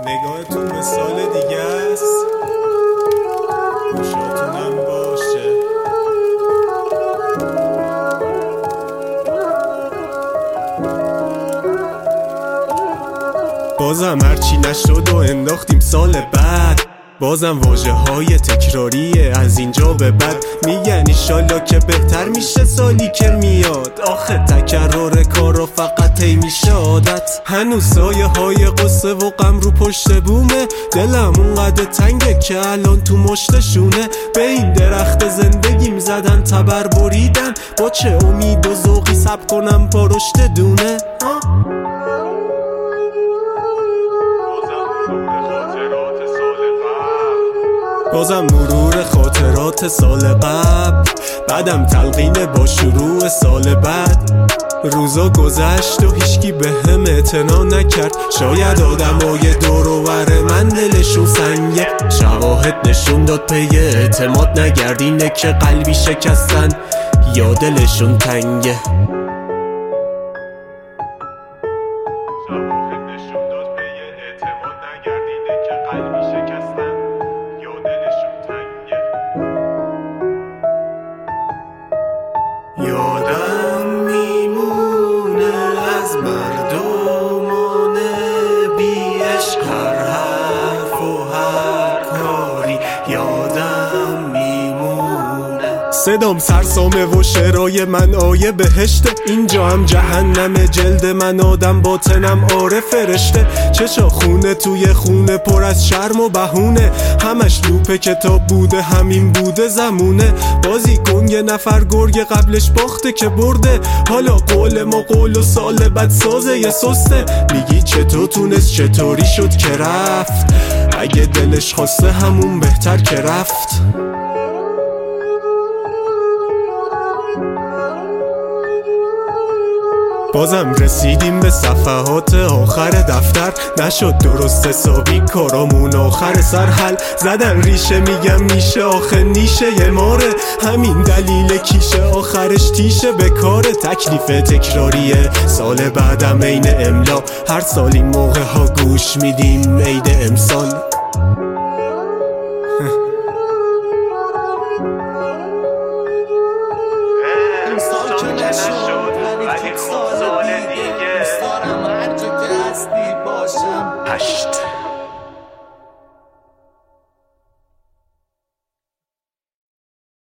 نگاهتون به سال دیگه است، خوشاتونم باشه. بازم هرچی نشد و انداختیم سال بعد، بازم واژه های تکراریه از اینجا به بعد. میگن ایشالله که بهتر میشه سالی که میاد، آخه تکرار کارا فقط هی میشه عادت. هنوز سایه های قصه و غم رو پشت بومه، دلم اونقدر تنگه که الان تو مشتشونه. به این درخت زندگیم زدن تبر بریدن، با چه امید و ذوقی صبر کنم پا رشد دونه. بازم مرور خاطرات سال قبل، بعدم تلقین با شروع سال بعد. روزا گذشت و هیچکی به هم اعتنا نکرد، شاید آدمای دور و بر من دلشون سنگه. شواهد نشون داد پی اعتماد نگردینه که قلبی شکستن یا دلشون تنگه. شواهد نشون داد پی اعتماد نگردینه که قلبی شکستن یا دلشون تنگه. یادم میمونه از مردمان بی عشق، هر حرف و هر کاری یادم میمونه. صدام سرسامه و شعرهای من آیه بهشته، اینجا هم جهنم جلد من آدم باطنم آره فرشته. چشا خونه توی خونه پر از شرم و بهونه، همش لوپ کتاب بوده همین بوده زمونه. بازی کن یه نفر گرگ قبلش باخته که برده، حالا قول ما قول و سال بعد سازه یه سسته. میگی چطور تونست چطوری شد که رفت، اگه دلش خواسته همون بهتر که رفت. بازم رسیدیم به صفحات آخر دفتر، نشد درست حسابی کارامون آخر سر حل. زدن ریشه میگم میشه آخه نیشه یه ماره، همین دلیل کیشه آخرش تیشه به کاره. تکلیف تکراریه سال بعدم عین املا، هر سال این موقع ها گوش میدیم عید امسال. سال دیگه دوست دارم هر جا که هستی باشم. 8